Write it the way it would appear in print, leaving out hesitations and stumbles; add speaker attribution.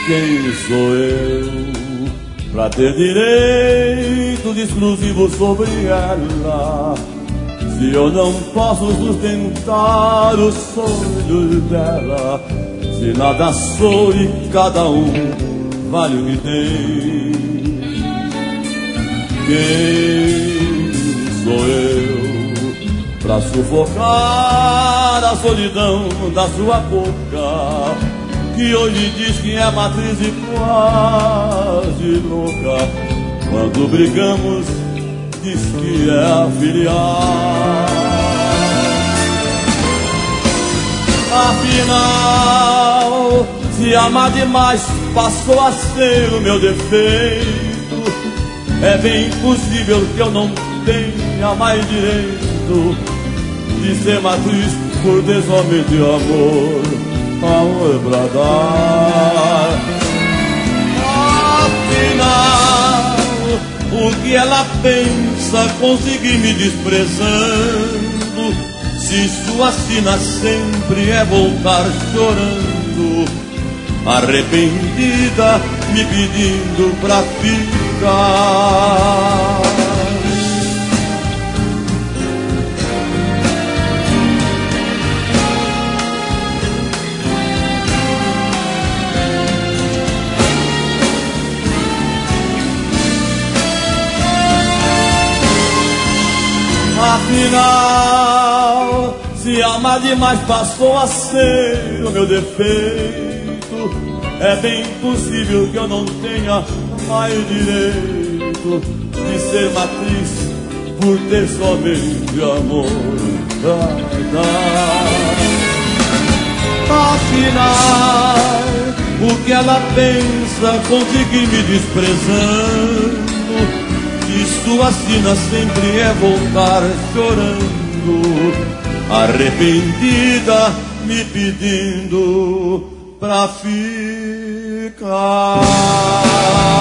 Speaker 1: Quem sou eu pra ter direito exclusivo sobre ela, se eu não posso sustentar os sonhos dela? Se nada sou e cada um vale o que tem. Quem sou eu pra sufocar a solidão da sua boca, que hoje diz que é matriz e quase louca? Quando brigamos diz que é a filial. Afinal, se amar demais passou a ser o meu defeito, é bem possível que eu não tenha mais direito de ser matriz por ter somente amor pra dar. Afinal, o que ela pensa conseguir me desprezando, se sua sina sempre é voltar chorando, arrependida, me pedindo pra ficar. Afinal, se amar demais passou a ser o meu defeito, é bem possível que eu não tenha mais direito de ser matriz por ter somente amor pra dar. Afinal, o que ela pensa conseguir me desprezando, e sua sina sempre é voltar chorando, arrependida, me pedindo pra ficar.